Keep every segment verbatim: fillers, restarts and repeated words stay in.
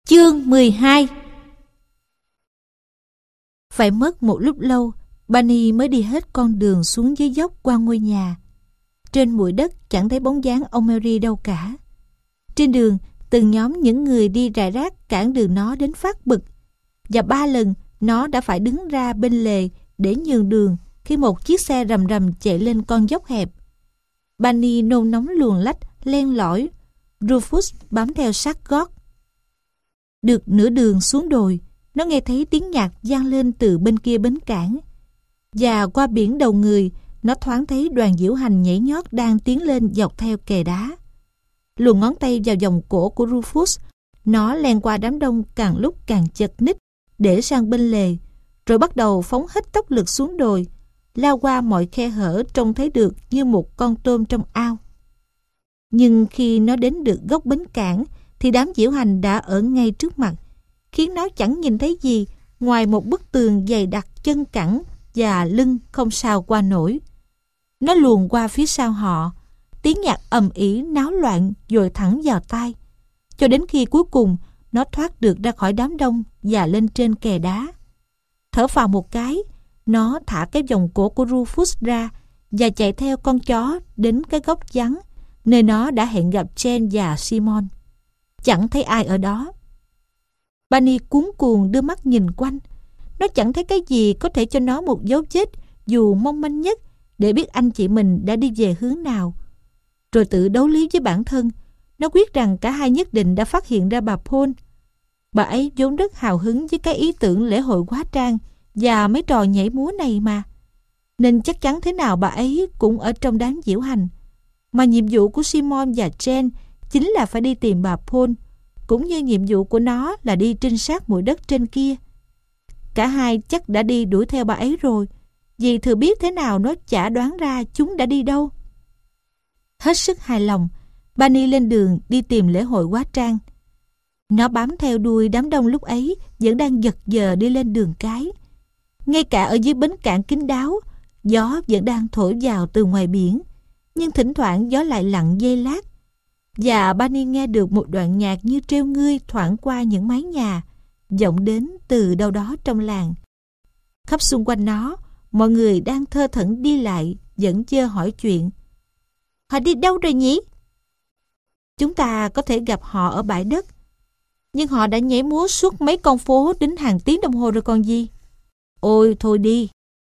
Chương mười hai. Phải mất một lúc lâu, Bunny mới đi hết con đường xuống dưới dốc qua ngôi nhà. Trên bụi đất chẳng thấy bóng dáng ông Mary đâu cả. Trên đường, từng nhóm những người đi rải rác cản đường nó đến phát bực. Và ba lần nó đã phải đứng ra bên lề để nhường đường khi một chiếc xe rầm rầm chạy lên con dốc hẹp. Bunny nôn nóng luồn lách, len lỏi. Rufus bám theo sát gót. Được nửa đường xuống đồi, nó nghe thấy tiếng nhạc vang lên từ bên kia bến cảng. Và qua biển đầu người, nó thoáng thấy đoàn diễu hành nhảy nhót đang tiến lên dọc theo kè đá. Luồn ngón tay vào vòng cổ của Rufus, nó len qua đám đông càng lúc càng chật ních để sang bên lề, rồi bắt đầu phóng hết tốc lực xuống đồi, lao qua mọi khe hở trông thấy được như một con tôm trong ao. Nhưng khi nó đến được góc bến cảng, thì đám diễu hành đã ở ngay trước mặt, khiến nó chẳng nhìn thấy gì ngoài một bức tường dày đặc chân cẳng và lưng không sao qua nổi. Nó luồn qua phía sau họ, tiếng nhạc ầm ĩ náo loạn dội thẳng vào tai, cho đến khi cuối cùng nó thoát được ra khỏi đám đông và lên trên kè đá. Thở phào một cái, nó thả cái vòng cổ của Rufus ra và chạy theo con chó đến cái góc vắng nơi nó đã hẹn gặp Jane và Simon. Chẳng thấy ai ở đó. Bunny cuống cuồng đưa mắt nhìn quanh. Nó chẳng thấy cái gì có thể cho nó một dấu vết dù mong manh nhất để biết anh chị mình đã đi về hướng nào. Rồi tự đấu lý với bản thân, nó quyết rằng cả hai nhất định đã phát hiện ra bà Paul. Bà ấy vốn rất hào hứng với cái ý tưởng lễ hội hóa trang và mấy trò nhảy múa này mà, nên chắc chắn thế nào bà ấy cũng ở trong đám diễu hành. Mà nhiệm vụ của Simon và Jane chính là phải đi tìm bà Paul, cũng như nhiệm vụ của nó là đi trinh sát bụi đất trên kia. Cả hai chắc đã đi đuổi theo bà ấy rồi, vì thừa biết thế nào nó chả đoán ra chúng đã đi đâu. Hết sức hài lòng, Bunny lên đường đi tìm lễ hội hóa trang. Nó bám theo đuôi đám đông lúc ấy vẫn đang giật giờ đi lên đường cái. Ngay cả ở dưới bến cảng kín đáo, gió vẫn đang thổi vào từ ngoài biển, nhưng thỉnh thoảng gió lại lặng giây lát. Và Bunny nghe được một đoạn nhạc như trêu ngươi thoảng qua những mái nhà, vọng đến từ đâu đó trong làng. Khắp xung quanh nó, mọi người đang thơ thẩn đi lại, vẫn chưa hỏi chuyện. Họ đi đâu rồi nhỉ? Chúng ta có thể gặp họ ở bãi đất, nhưng họ đã nhảy múa suốt mấy con phố đến hàng tiếng đồng hồ rồi còn gì. Ôi thôi đi.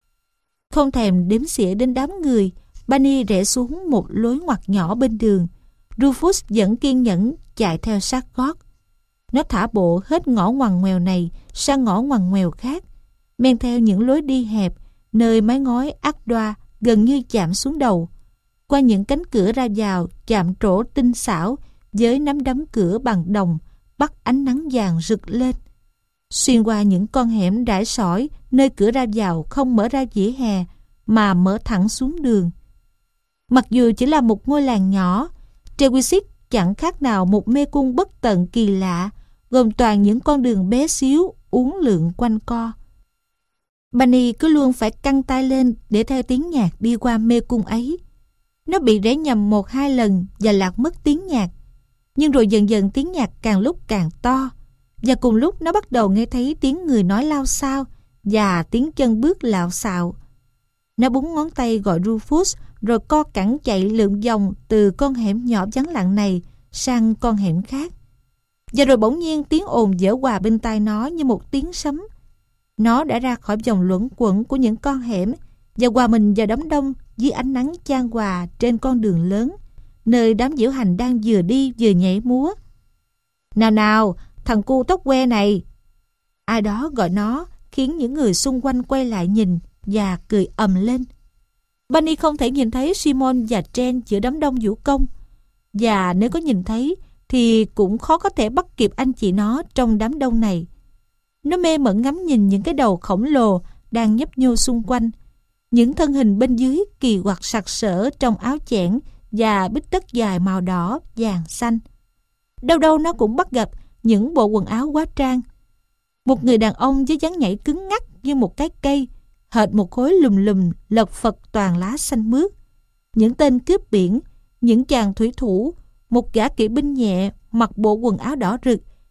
Không thèm đếm xỉa đến đám người, Bunny rẽ xuống một lối ngoặt nhỏ bên đường. Rufus vẫn kiên nhẫn chạy theo sát gót. Nó thả bộ hết ngõ ngoằn ngoèo này sang ngõ ngoằn ngoèo khác, men theo những lối đi hẹp, nơi mái ngói ác đoa gần như chạm xuống đầu, qua những cánh cửa ra vào chạm trổ tinh xảo với nắm đấm cửa bằng đồng bắt ánh nắng vàng rực lên, xuyên qua những con hẻm rải sỏi nơi cửa ra vào không mở ra vỉa hè mà mở thẳng xuống đường. Mặc dù chỉ là một ngôi làng nhỏ, Trewisic chẳng khác nào một mê cung bất tận kỳ lạ, gồm toàn những con đường bé xíu uốn lượn quanh co. Bunny cứ luôn phải căng tay lên để theo tiếng nhạc đi qua mê cung ấy. Nó bị rẽ nhầm một hai lần và lạc mất tiếng nhạc, nhưng rồi dần dần tiếng nhạc càng lúc càng to, và cùng lúc nó bắt đầu nghe thấy tiếng người nói lao xao và tiếng chân bước lạo xạo. Nó búng ngón tay gọi Rufus, rồi co cẳng chạy lượn vòng từ con hẻm nhỏ vắng lặng này sang con hẻm khác. Và rồi bỗng nhiên tiếng ồn vỡ hòa bên tai nó như một tiếng sấm. Nó đã ra khỏi vòng luẩn quẩn của những con hẻm và hòa mình vào đám đông dưới ánh nắng chan hòa trên con đường lớn, nơi đám diễu hành đang vừa đi vừa nhảy múa. Nào nào, thằng cu tóc que này! Ai đó gọi nó, khiến những người xung quanh quay lại nhìn và cười ầm lên. Bunny không thể nhìn thấy Simon và Jane giữa đám đông vũ công, và nếu có nhìn thấy thì cũng khó có thể bắt kịp anh chị nó trong đám đông này. Nó mê mẩn ngắm nhìn những cái đầu khổng lồ đang nhấp nhô xung quanh, những thân hình bên dưới kỳ quặc sặc sỡ trong áo chẽn và bít tất dài màu đỏ, vàng, xanh. Đâu đâu nó cũng bắt gặp những bộ quần áo hóa trang. Một người đàn ông với dáng nhảy cứng ngắc như một cái cây, hệt một khối lùm lùm lật phật toàn lá xanh mướt. Những tên cướp biển, những chàng thủy thủ, một gã kỵ binh nhẹ mặc bộ quần áo đỏ rực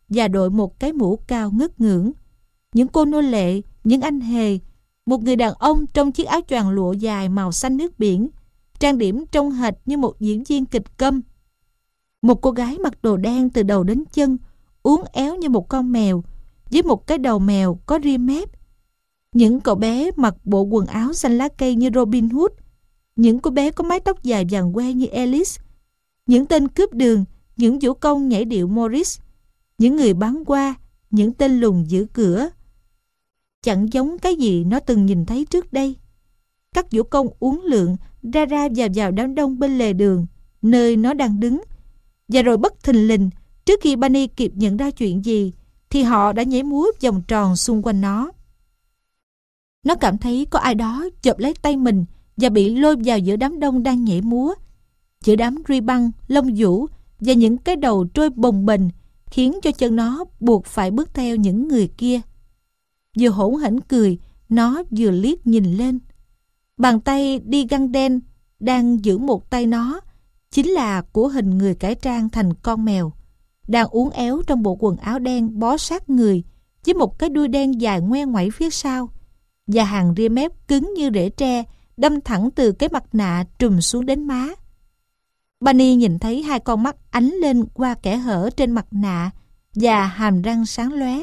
và đội một cái mũ cao ngất ngưỡng. Những cô nô lệ, những anh hề, một người đàn ông trong chiếc áo choàng lụa dài màu xanh nước biển, trang điểm trông hệt như một diễn viên kịch câm. Một cô gái mặc đồ đen từ đầu đến chân, uốn éo như một con mèo, với một cái đầu mèo có ria mép. Những cậu bé mặc bộ quần áo xanh lá cây như Robin Hood, những cô bé có mái tóc dài vàng que như Alice, những tên cướp đường, những vũ công nhảy điệu Morris, những người bán hoa, những tên lùn giữ cửa. Chẳng giống cái gì nó từng nhìn thấy trước đây. Các vũ công uốn lượn ra ra vào vào đám đông bên lề đường, nơi nó đang đứng. Và rồi bất thình lình, trước khi Bunny kịp nhận ra chuyện gì, thì họ đã nhảy múa vòng tròn xung quanh nó. Nó cảm thấy có ai đó chộp lấy tay mình và bị lôi vào giữa đám đông đang nhảy múa, giữa đám ruy băng, lông vũ và những cái đầu trôi bồng bềnh, khiến cho chân nó buộc phải bước theo những người kia. Vừa hỗn hển cười, nó vừa liếc nhìn lên. Bàn tay đi găng đen đang giữ một tay nó chính là của hình người cải trang thành con mèo, đang uốn éo trong bộ quần áo đen bó sát người, với một cái đuôi đen dài ngoe ngoẩy phía sau, và hàng ria mép cứng như rễ tre đâm thẳng từ cái mặt nạ trùm xuống đến má. Bunny nhìn thấy hai con mắt ánh lên qua kẽ hở trên mặt nạ và hàm răng sáng lóe.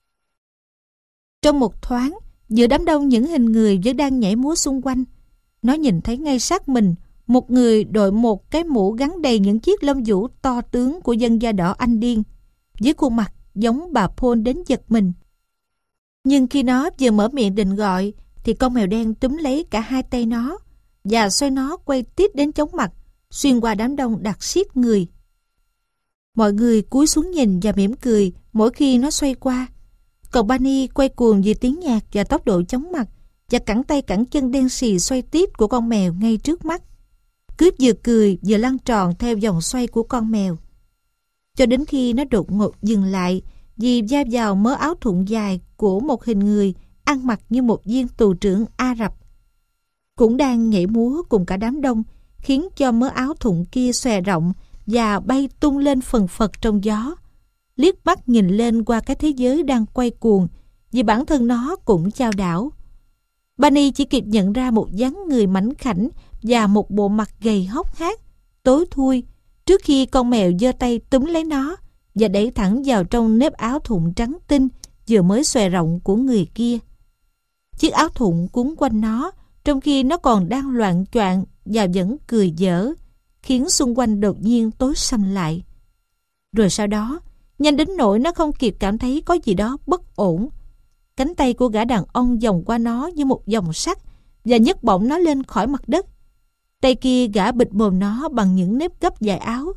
Trong một thoáng, giữa đám đông những hình người vẫn đang nhảy múa xung quanh, nó nhìn thấy ngay sát mình một người đội một cái mũ gắn đầy những chiếc lông vũ to tướng của dân da đỏ Anh điên, với khuôn mặt giống bà Paul đến giật mình. Nhưng khi nó vừa mở miệng định gọi, thì con mèo đen túm lấy cả hai tay nó và xoay nó quay tít đến chóng mặt, xuyên qua đám đông đặc xiết người. Mọi người cúi xuống nhìn và mỉm cười mỗi khi nó xoay qua. Còn Bunny quay cuồng vì tiếng nhạc và tốc độ chóng mặt, và cẳng tay cẳng chân đen xì xoay tít của con mèo ngay trước mắt. Cướp vừa cười vừa lăn tròn theo vòng xoay của con mèo, cho đến khi nó đột ngột dừng lại vì va vào mớ áo thụng dài của một hình người ăn mặc như một viên tù trưởng Ả Rập, cũng đang nhảy múa cùng cả đám đông, khiến cho mớ áo thụng kia xòe rộng và bay tung lên phần phật trong gió. Liếc mắt nhìn lên qua cái thế giới đang quay cuồng, vì bản thân nó cũng chao đảo. Bunny chỉ kịp nhận ra một dáng người mảnh khảnh và một bộ mặt gầy hốc hác, tối thui, trước khi con mèo giơ tay túm lấy nó và đẩy thẳng vào trong nếp áo thụng trắng tinh vừa mới xòe rộng của người kia. Chiếc áo thụng cuốn quanh nó, trong khi nó còn đang loạng choạng và vẫn cười dở, khiến xung quanh đột nhiên tối sầm lại. Rồi sau đó, nhanh đến nỗi nó không kịp cảm thấy có gì đó bất ổn, cánh tay của gã đàn ông vòng qua nó như một vòng sắt và nhấc bổng nó lên khỏi mặt đất. Tay kia gã bịt mồm nó bằng những nếp gấp dài áo.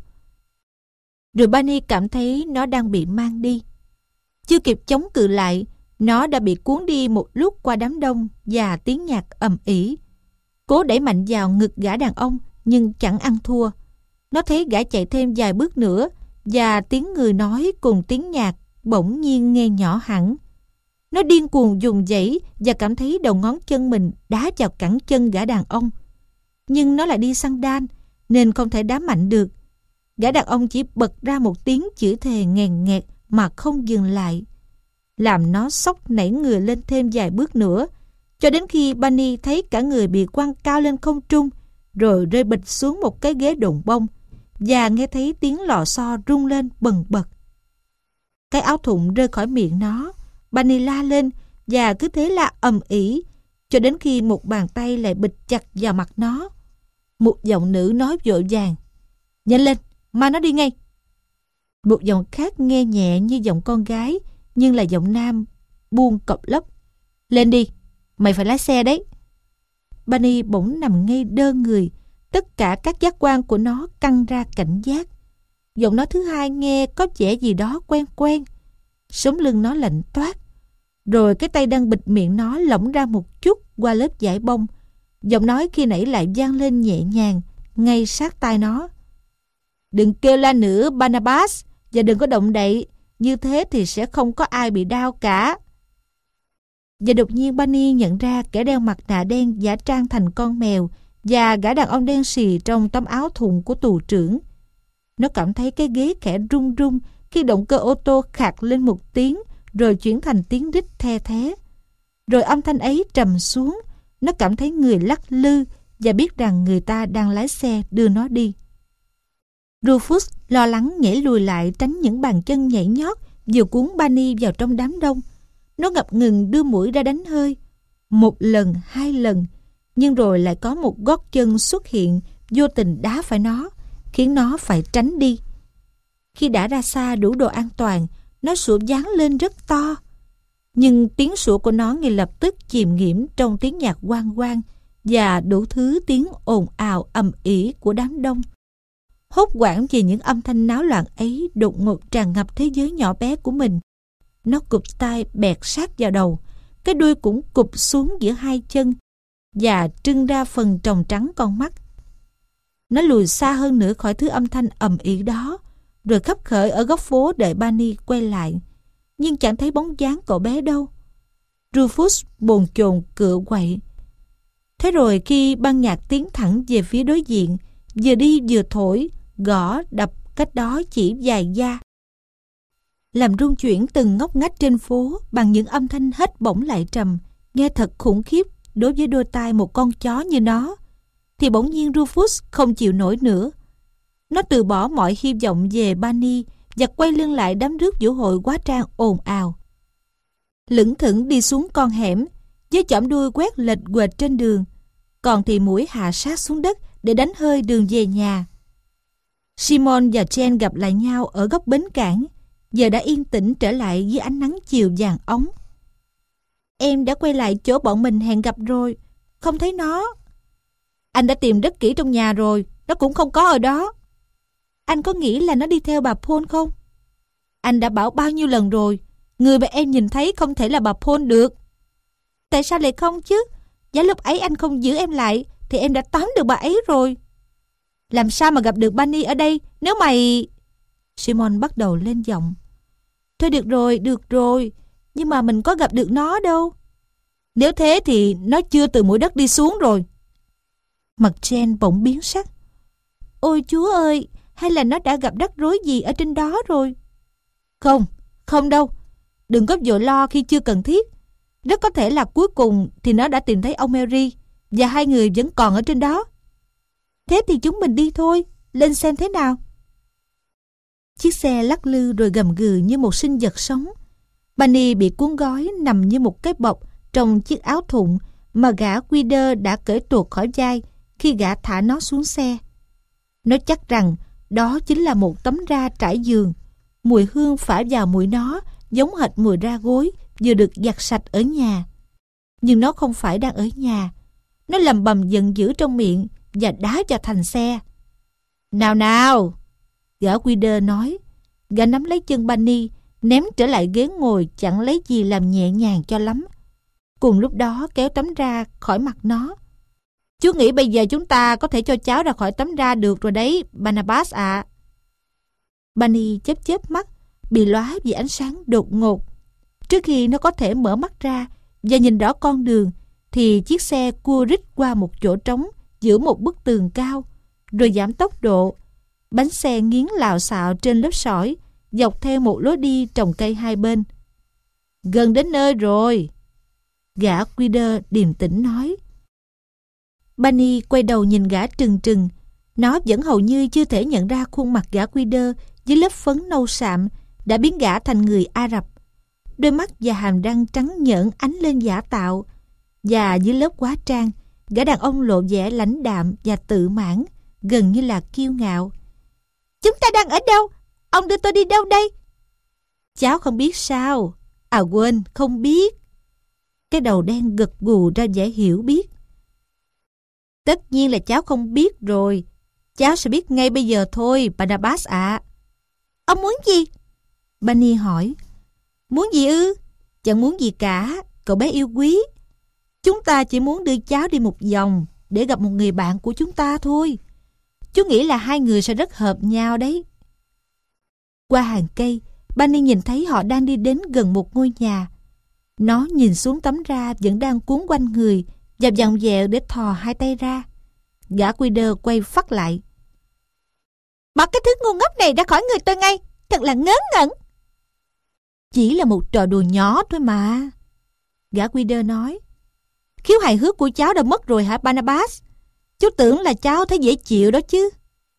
Rồi Bunny cảm thấy nó đang bị mang đi. Chưa kịp chống cự lại, nó đã bị cuốn đi một lúc qua đám đông và tiếng nhạc ầm ĩ. Cố đẩy mạnh vào ngực gã đàn ông nhưng chẳng ăn thua. Nó thấy gã chạy thêm vài bước nữa và tiếng người nói cùng tiếng nhạc bỗng nhiên nghe nhỏ hẳn. Nó điên cuồng dùng dãy và cảm thấy đầu ngón chân mình đá vào cẳng chân gã đàn ông. Nhưng nó lại đi sandal nên không thể đá mạnh được. Gã đàn ông chỉ bật ra một tiếng chửi thề nghèn nghẹt mà không dừng lại, làm nó sốc nảy người lên thêm vài bước nữa, cho đến khi Bunny thấy cả người bị quăng cao lên không trung, rồi rơi bịch xuống một cái ghế đụng bông, và nghe thấy tiếng lò xo rung lên bần bật. Cái áo thụng rơi khỏi miệng nó, Bunny la lên và cứ thế la ầm ĩ cho đến khi một bàn tay lại bịch chặt vào mặt nó. Một giọng nữ nói vội vàng: "Nhanh lên, mà nó đi ngay." Một giọng khác nghe nhẹ như giọng con gái, nhưng là giọng nam, buông cộc lốc: "Lên đi, mày phải lái xe đấy." Bunny bỗng nằm ngay đơ người, tất cả các giác quan của nó căng ra cảnh giác. Giọng nói thứ hai nghe có vẻ gì đó quen quen. Sống lưng nó lạnh toát. Rồi cái tay đang bịt miệng nó lỏng ra một chút qua lớp vải bông. Giọng nói khi nãy lại vang lên nhẹ nhàng ngay sát tai nó: "Đừng kêu la nữa Barnabas, và đừng có động đậy, như thế thì sẽ không có ai bị đau cả." Và đột nhiên Bunny nhận ra kẻ đeo mặt nạ đen giả trang thành con mèo và gã đàn ông đen xì trong tấm áo thụng của tù trưởng. Nó cảm thấy cái ghế khẽ rung rung khi động cơ ô tô khạc lên một tiếng rồi chuyển thành tiếng rít the thé. Rồi âm thanh ấy trầm xuống, nó cảm thấy người lắc lư và biết rằng người ta đang lái xe đưa nó đi. Rufus lo lắng nhảy lùi lại tránh những bàn chân nhảy nhót vừa cuốn Bunny vào trong đám đông. Nó ngập ngừng đưa mũi ra đánh hơi. Một lần, hai lần, nhưng rồi lại có một gót chân xuất hiện vô tình đá phải nó, khiến nó phải tránh đi. Khi đã ra xa đủ độ an toàn, nó sủa vang lên rất to. Nhưng tiếng sủa của nó ngay lập tức chìm nghiễm trong tiếng nhạc oang oang và đủ thứ tiếng ồn ào ầm ĩ của đám đông. Hốt hoảng vì những âm thanh náo loạn ấy đột ngột tràn ngập thế giới nhỏ bé của mình. Nó cụp tai bẹt sát vào đầu, cái đuôi cũng cụp xuống giữa hai chân và trưng ra phần tròng trắng con mắt. Nó lùi xa hơn nữa khỏi thứ âm thanh ầm ĩ đó, rồi khấp khởi ở góc phố đợi Bunny quay lại, nhưng chẳng thấy bóng dáng cậu bé đâu. Rufus bồn chồn cựa quậy. Thế rồi khi ban nhạc tiến thẳng về phía đối diện, vừa đi vừa thổi, gõ, đập cách đó chỉ vài gia, làm rung chuyển từng ngóc ngách trên phố bằng những âm thanh hết bổng lại trầm, nghe thật khủng khiếp đối với đôi tai một con chó như nó. Thì bỗng nhiên Rufus không chịu nổi nữa. Nó từ bỏ mọi hy vọng về Bunny và quay lưng lại đám rước giỗ hội quá trang ồn ào. Lững thững đi xuống con hẻm, với chỏm đuôi quét lệch quệch trên đường, còn thì mũi hạ sát xuống đất để đánh hơi đường về nhà. Simon và Jen gặp lại nhau ở góc bến cảng, giờ đã yên tĩnh trở lại dưới ánh nắng chiều vàng óng. Em đã quay lại chỗ bọn mình hẹn gặp rồi, không thấy nó. Anh đã tìm rất kỹ trong nhà rồi, nó cũng không có ở đó. Anh có nghĩ là nó đi theo bà Paul không? Anh đã bảo bao nhiêu lần rồi, người mà em nhìn thấy không thể là bà Paul được. Tại sao lại không chứ? Giá lúc ấy anh không giữ em lại thì em đã tóm được bà ấy rồi. Làm sao mà gặp được Bunny ở đây nếu mày... Simon bắt đầu lên giọng. Thôi được rồi, được rồi, nhưng mà mình có gặp được nó đâu. Nếu thế thì nó chưa từ mũi đất đi xuống rồi. Mặt Jen bỗng biến sắc. Ôi Chúa ơi, hay là nó đã gặp rắc rối gì ở trên đó rồi? Không, không đâu. Đừng có vội lo khi chưa cần thiết. Rất có thể là cuối cùng thì nó đã tìm thấy ông Mary và hai người vẫn còn ở trên đó. Thế thì chúng mình đi thôi, lên xem thế nào. Chiếc xe lắc lư rồi gầm gừ như một sinh vật sống. Bunny bị cuốn gói nằm như một cái bọc trong chiếc áo thụng mà gã Quider đã cởi tuột khỏi vai khi gã thả nó xuống xe. Nó chắc rằng đó chính là một tấm ra trải giường. Mùi hương phả vào mũi nó giống hệt mùi ra gối vừa được giặt sạch ở nhà. Nhưng nó không phải đang ở nhà. Nó lầm bầm giận dữ trong miệng và đá vào thành xe. Nào nào, gã Quider nói. Gã nắm lấy chân Bunny, ném trở lại ghế ngồi chẳng lấy gì làm nhẹ nhàng cho lắm. Cùng lúc đó kéo tấm ra khỏi mặt nó. Chú nghĩ bây giờ chúng ta có thể cho cháu ra khỏi tấm ra được rồi đấy, Barnabas ạ. À. Bunny chớp chớp mắt, bị lóa vì ánh sáng đột ngột. Trước khi nó có thể mở mắt ra và nhìn rõ con đường, thì chiếc xe cua rít qua một chỗ trống giữa một bức tường cao, rồi giảm tốc độ. Bánh xe nghiến lạo xạo trên lớp sỏi, dọc theo một lối đi trồng cây hai bên. Gần đến nơi rồi, gã Quider điềm tĩnh nói. Bunny quay đầu nhìn gã trừng trừng. Nó vẫn hầu như chưa thể nhận ra khuôn mặt gã Quider với lớp phấn nâu sạm đã biến gã thành người Ả Rập. Đôi mắt và hàm răng trắng nhợn ánh lên giả tạo, và dưới lớp hóa trang, gã đàn ông lộ vẻ lãnh đạm và tự mãn, gần như là kiêu ngạo. Chúng ta đang ở đâu? Ông đưa tôi đi đâu đây? Cháu không biết sao? À quên, không biết. Cái đầu đen gật gù ra vẻ hiểu biết. Tất nhiên là cháu không biết rồi. Cháu sẽ biết ngay bây giờ thôi, Barnabas ạ. À. Ông muốn gì? Bunny hỏi. Muốn gì ư? Chẳng muốn gì cả, cậu bé yêu quý. Chúng ta chỉ muốn đưa cháu đi một vòng để gặp một người bạn của chúng ta thôi. Chú nghĩ là hai người sẽ rất hợp nhau đấy. Qua hàng cây, Bunny nhìn thấy họ đang đi đến gần một ngôi nhà. Nó nhìn xuống tấm ra vẫn đang cuốn quanh người và vặn vẹo để thò hai tay ra. Gã Quider quay phắt lại. Bỏ cái thứ ngu ngốc này ra khỏi người tôi ngay. thật là ngớ ngẩn. Chỉ là một trò đùa nhỏ thôi mà, gã Guider nói. Khiếu hài hước của cháu đã mất rồi hả Barnabas? Chú tưởng là cháu thấy dễ chịu đó chứ.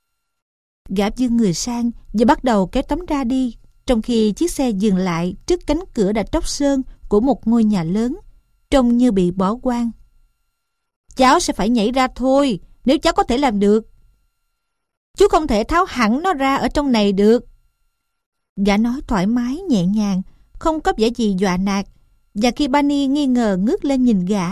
Gã vươn người sang và bắt đầu kéo tấm ra đi, trong khi chiếc xe dừng lại trước cánh cửa đã tróc sơn của một ngôi nhà lớn, trông như bị bỏ hoang. Cháu sẽ phải nhảy ra thôi, nếu cháu có thể làm được. Chú không thể tháo hẳn nó ra ở trong này được. Gã nói thoải mái nhẹ nhàng, không có vẻ gì dọa nạt. Và khi Barney nghi ngờ ngước lên nhìn gã,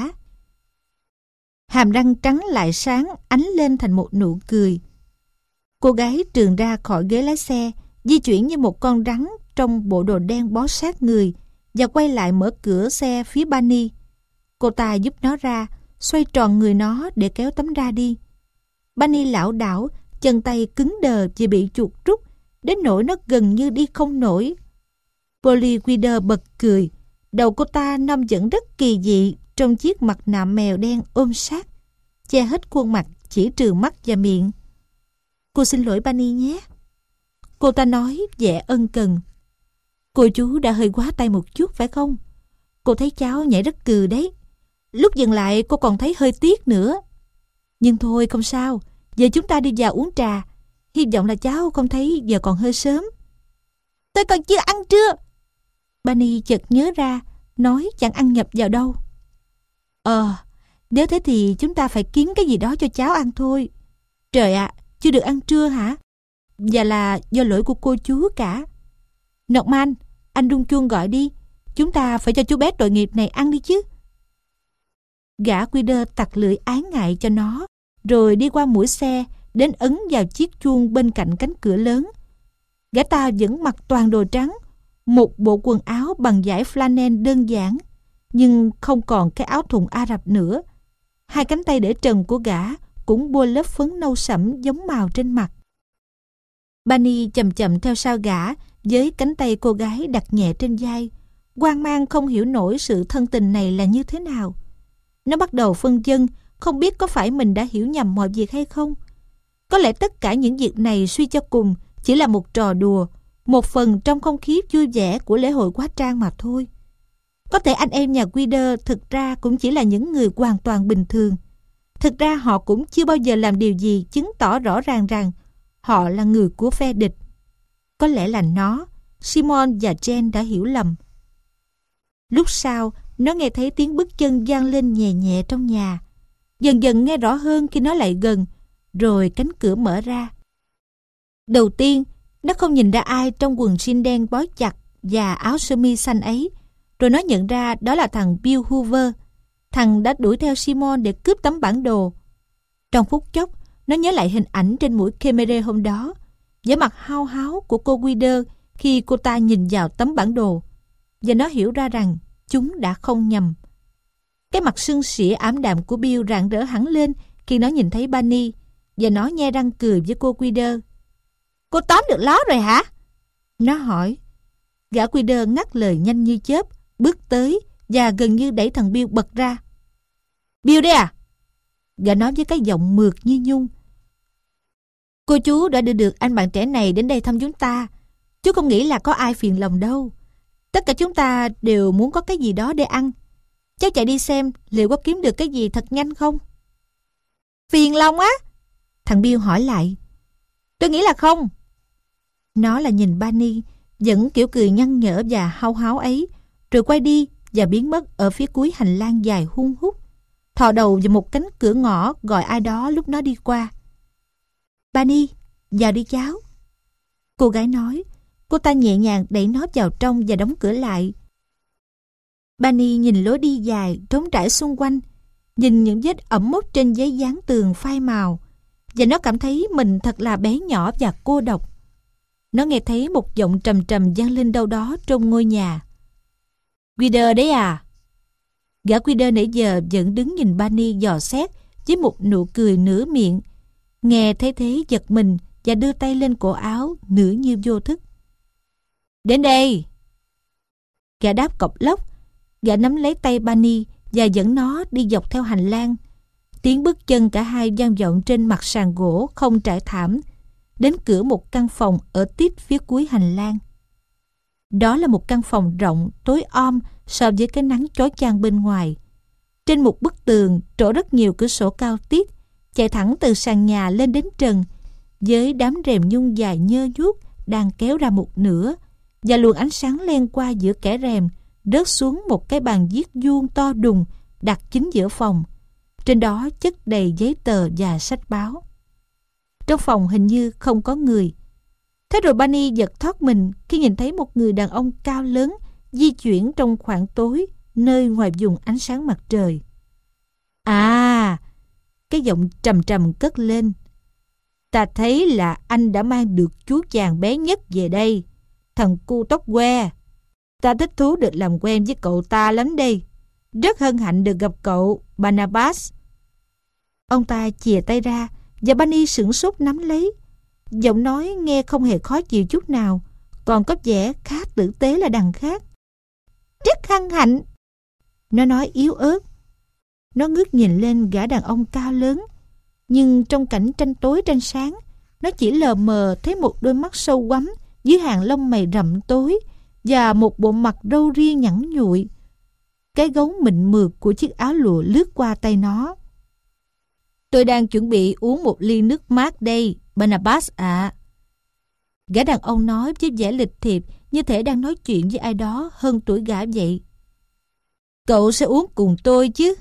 hàm răng trắng lại sáng ánh lên thành một nụ cười. Cô gái trườn ra khỏi ghế lái xe, di chuyển như một con rắn trong bộ đồ đen bó sát người, và quay lại mở cửa xe phía Barney. Cô ta giúp nó ra, xoay tròn người nó để kéo tấm ra đi. Barney lảo đảo, chân tay cứng đờ vì bị chuột rút, đến nỗi nó gần như đi không nổi. Polly Guider bật cười. Đầu cô ta nằm vẫn rất kỳ dị trong chiếc mặt nạ mèo đen ôm sát, che hết khuôn mặt chỉ trừ mắt và miệng. Cô xin lỗi Barney nhé, cô ta nói vẻ ân cần. Cô chú đã hơi quá tay một chút phải không? Cô thấy cháu nhảy rất cừ đấy. Lúc dừng lại cô còn thấy hơi tiếc nữa. Nhưng thôi không sao, giờ chúng ta đi vào uống trà. Hy vọng là cháu không thấy giờ còn hơi sớm. Tôi còn chưa ăn trưa. Barney chợt nhớ ra, nói chẳng ăn nhập vào đâu. Ờ, nếu thế thì chúng ta phải kiếm cái gì đó cho cháu ăn thôi. Trời ạ, à, chưa được ăn trưa hả? Và là do lỗi của cô chú cả. Norman, anh rung chuông gọi đi. Chúng ta phải cho chú bé tội nghiệp này ăn đi chứ. Gã Guider tặc lưỡi ái ngại cho nó, rồi đi qua mũi xe, đến ấn vào chiếc chuông bên cạnh cánh cửa lớn. Gã ta vẫn mặc toàn đồ trắng, một bộ quần áo bằng vải flannel đơn giản, nhưng không còn cái áo thun Ả Rập nữa. Hai cánh tay để trần của gã cũng bôi lớp phấn nâu sẫm giống màu trên mặt. Barney chậm chậm theo sau gã, với cánh tay cô gái đặt nhẹ trên vai, hoang mang không hiểu nổi sự thân tình này là như thế nào. Nó bắt đầu phân vân, không biết có phải mình đã hiểu nhầm mọi việc hay không. Có lẽ tất cả những việc này suy cho cùng chỉ là một trò đùa, một phần trong không khí vui vẻ của lễ hội hóa trang mà thôi. Có thể anh em nhà Guider thực ra cũng chỉ là những người hoàn toàn bình thường. Thực ra họ cũng chưa bao giờ làm điều gì chứng tỏ rõ ràng rằng họ là người của phe địch. Có lẽ là nó, Simon và Jen đã hiểu lầm. Lúc sau, nó nghe thấy tiếng bước chân vang lên nhẹ nhẹ trong nhà. Dần dần nghe rõ hơn khi nó lại gần, rồi cánh cửa mở ra. Đầu tiên, nó không nhìn ra ai trong quần jean đen bó chặt và áo sơ mi xanh ấy. Rồi nó nhận ra đó là thằng Bill Hoover, thằng đã đuổi theo Simon để cướp tấm bản đồ. Trong phút chốc, nó nhớ lại hình ảnh trên mũi camera hôm đó, vẻ mặt hao háo của cô Guider khi cô ta nhìn vào tấm bản đồ. Và nó hiểu ra rằng chúng đã không nhầm. Cái mặt sưng sỉa ảm đạm của Bill rạng rỡ hẳn lên khi nó nhìn thấy Barney, và nó nhe răng cười với cô Guider. Cô tóm được ló rồi hả? Nó hỏi. Gã Guider ngắt lời nhanh như chớp, bước tới và gần như đẩy thằng Bill bật ra. Bill đây à? Gã nói với cái giọng mượt như nhung. Cô chú đã đưa được anh bạn trẻ này đến đây thăm chúng ta. Chú không nghĩ là có ai phiền lòng đâu. Tất cả chúng ta đều muốn có cái gì đó để ăn. Cháu chạy đi xem liệu có kiếm được cái gì thật nhanh không? Phiền lòng á? Thằng Bill hỏi lại. Tôi nghĩ là không. Nó là nhìn Barney, vẫn kiểu cười nhăn nhở và hao háo ấy, rồi quay đi và biến mất ở phía cuối hành lang dài hun hút, thò đầu vào một cánh cửa ngõ gọi ai đó lúc nó đi qua. Barney, vào đi cháu. Cô gái nói. Cô ta nhẹ nhàng đẩy nó vào trong và đóng cửa lại. Barney nhìn lối đi dài trống trải xung quanh, nhìn những vết ẩm mốc trên giấy dán tường phai màu, và nó cảm thấy mình thật là bé nhỏ và cô độc. Nó nghe thấy một giọng trầm trầm vang lên đâu đó trong ngôi nhà. Guider đấy à? Gã Guider nãy giờ vẫn đứng nhìn Barney dò xét với một nụ cười nửa miệng. Nghe thấy thế giật mình và đưa tay lên cổ áo nửa như vô thức. Đến đây. Gã đáp cộc lốc. Gã nắm lấy tay Barney và dẫn nó đi dọc theo hành lang. Tiếng bước chân cả hai vang vọng trên mặt sàn gỗ không trải thảm, đến cửa một căn phòng ở tiếp phía cuối hành lang. Đó là một căn phòng rộng, tối om so với cái nắng chói chang bên ngoài. Trên một bức tường trổ rất nhiều cửa sổ cao tiết, chạy thẳng từ sàn nhà lên đến trần, với đám rèm nhung dài nhơ nhuốc đang kéo ra một nửa, và luồng ánh sáng len qua giữa kẽ rèm rớt xuống một cái bàn viết vuông to đùng đặt chính giữa phòng. Trên đó chất đầy giấy tờ và sách báo. Trong phòng hình như không có người. Thế rồi Bunny giật thoát mình khi nhìn thấy một người đàn ông cao lớn di chuyển trong khoảng tối nơi ngoài vùng ánh sáng mặt trời. À, cái giọng trầm trầm cất lên. Ta thấy là anh đã mang được chú chàng bé nhất về đây, thằng cu tóc que. Ta thích thú được làm quen với cậu ta lắm đây. Rất hân hạnh được gặp cậu, Barnabas. Ông ta chìa tay ra và Bunny sửng sốt nắm lấy. Giọng nói nghe không hề khó chịu chút nào, còn có vẻ khá tử tế là đằng khác. Rất hân hạnh, nó nói yếu ớt. Nó ngước nhìn lên gã đàn ông cao lớn, nhưng trong cảnh tranh tối tranh sáng, nó chỉ lờ mờ thấy một đôi mắt sâu quắm dưới hàng lông mày rậm tối và một bộ mặt râu ria nhẵn nhụi. Cái gấu mịn mượt của chiếc áo lụa lướt qua tay nó. Tôi đang chuẩn bị uống một ly nước mát đây, Barnabas ạ. À. Gã đàn ông nói với vẻ lịch thiệp, như thể đang nói chuyện với ai đó hơn tuổi gã vậy. Cậu sẽ uống cùng tôi chứ?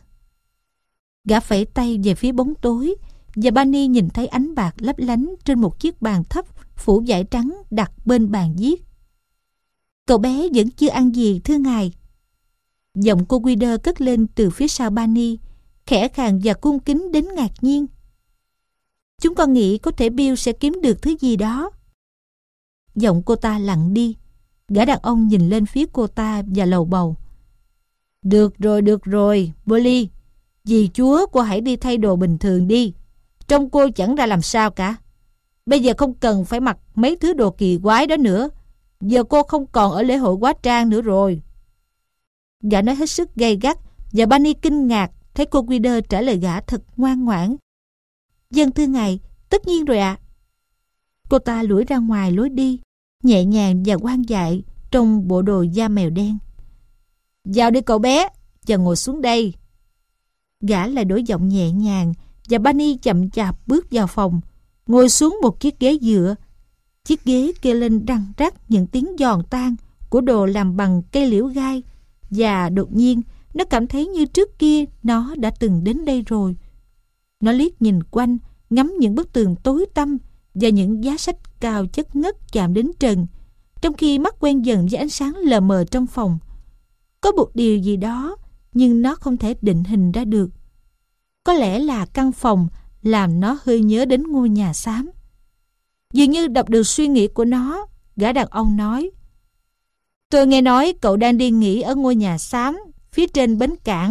Gã phẩy tay về phía bóng tối, và Bunny nhìn thấy ánh bạc lấp lánh trên một chiếc bàn thấp phủ vải trắng đặt bên bàn viết. Cậu bé vẫn chưa ăn gì thưa ngài. Giọng cô Guider cất lên từ phía sau Bunny, khẽ khàng và cung kính đến ngạc nhiên. Chúng con nghĩ có thể Bill sẽ kiếm được thứ gì đó. Giọng cô ta lặng đi. Gã đàn ông nhìn lên phía cô ta và lầu bầu. Được rồi, được rồi, Polly. Dì chúa cô hãy đi thay đồ bình thường đi. Trông cô chẳng ra làm sao cả. Bây giờ không cần phải mặc mấy thứ đồ kỳ quái đó nữa. Giờ cô không còn ở lễ hội hóa trang nữa rồi. Gã nói hết sức gay gắt, và Bunny kinh ngạc thấy cô Guider trả lời gã thật ngoan ngoãn. Dân thưa ngài, tất nhiên rồi ạ. À. Cô ta lủi ra ngoài lối đi, nhẹ nhàng và ngoan dại trong bộ đồ da mèo đen. Vào đi cậu bé, và ngồi xuống đây. Gã lại đổi giọng nhẹ nhàng, và Bunny chậm chạp bước vào phòng, ngồi xuống một chiếc ghế dựa. Chiếc ghế kêu lên răng rắc những tiếng giòn tan của đồ làm bằng cây liễu gai, và đột nhiên nó cảm thấy như trước kia nó đã từng đến đây rồi. Nó liếc nhìn quanh, ngắm những bức tường tối tăm và những giá sách cao chất ngất chạm đến trần, trong khi mắt quen dần với ánh sáng lờ mờ trong phòng. Có một điều gì đó, nhưng nó không thể định hình ra được. Có lẽ là căn phòng làm nó hơi nhớ đến ngôi nhà xám. Dường như đọc được suy nghĩ của nó, gã đàn ông nói: Tôi nghe nói cậu đang đi nghỉ ở ngôi nhà xám phía trên bến cảng.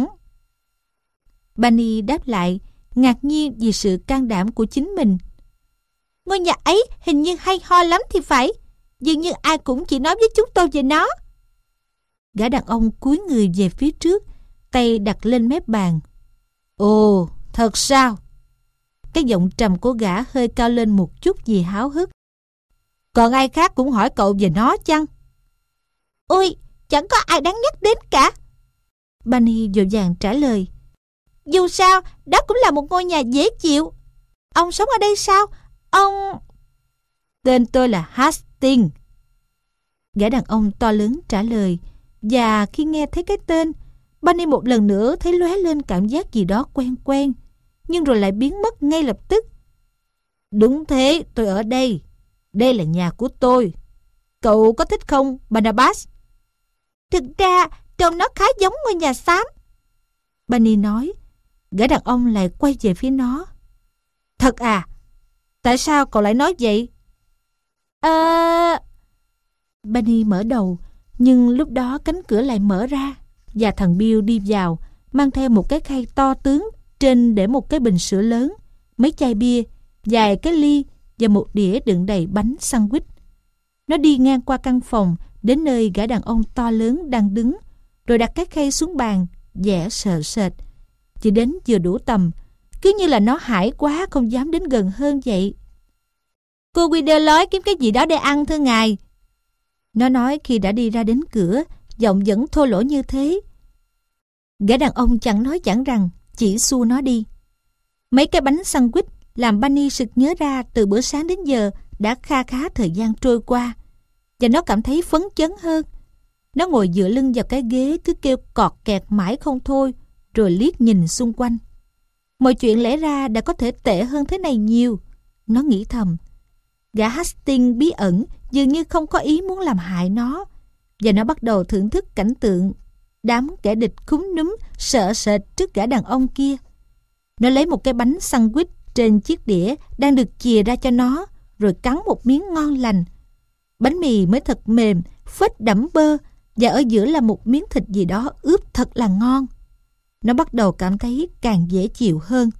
Bunny đáp lại, ngạc nhiên vì sự can đảm của chính mình. Ngôi nhà ấy hình như hay ho lắm thì phải. Dường như ai cũng chỉ nói với chúng tôi về nó. Gã đàn ông cúi người về phía trước, tay đặt lên mép bàn. Ồ, thật sao? Cái giọng trầm của gã hơi cao lên một chút vì háo hức. Còn ai khác cũng hỏi cậu về nó chăng? Ôi, chẳng có ai đáng nhắc đến cả. Bunny vội vàng trả lời. Dù sao, đó cũng là một ngôi nhà dễ chịu. Ông sống ở đây sao? Ông... Tên tôi là Hastings. Gã đàn ông to lớn trả lời. Và khi nghe thấy cái tên, Bunny một lần nữa thấy lóe lên cảm giác gì đó quen quen, nhưng rồi lại biến mất ngay lập tức. Đúng thế, tôi ở đây. Đây là nhà của tôi. Cậu có thích không, Barnabas? Thực ra, trông nó khá giống ngôi nhà xám, Bunny nói. Gã đàn ông lại quay về phía nó. Thật à? Tại sao cậu lại nói vậy? À... Bunny mở đầu, nhưng lúc đó cánh cửa lại mở ra, và thằng Bill đi vào, mang theo một cái khay to tướng, trên để một cái bình sữa lớn, mấy chai bia, vài cái ly và một đĩa đựng đầy bánh sandwich. Nó đi ngang qua căn phòng, đến nơi gã đàn ông to lớn đang đứng, rồi đặt cái khay xuống bàn, vẻ sợ sệt. Chỉ đến vừa đủ tầm, cứ như là nó hãi quá không dám đến gần hơn vậy. Cô Guider lói kiếm cái gì đó để ăn thưa ngài. Nó nói khi đã đi ra đến cửa, giọng vẫn thô lỗ như thế. Gã đàn ông chẳng nói chẳng rằng, chỉ xua nó đi. Mấy cái bánh sandwich làm Bunny sực nhớ ra từ bữa sáng đến giờ đã kha khá thời gian trôi qua, và nó cảm thấy phấn chấn hơn. Nó ngồi dựa lưng vào cái ghế cứ kêu cọt kẹt mãi không thôi, rồi liếc nhìn xung quanh. Mọi chuyện lẽ ra đã có thể tệ hơn thế này nhiều, nó nghĩ thầm. Gã Hastings bí ẩn dường như không có ý muốn làm hại nó, và nó bắt đầu thưởng thức cảnh tượng đám kẻ địch khúm núm sợ sệt trước gã đàn ông kia. Nó lấy một cái bánh sandwich trên chiếc đĩa đang được chìa ra cho nó, rồi cắn một miếng ngon lành. Bánh mì mới thật mềm, phết đẫm bơ, và ở giữa là một miếng thịt gì đó ướp thật là ngon. Nó bắt đầu cảm thấy càng dễ chịu hơn.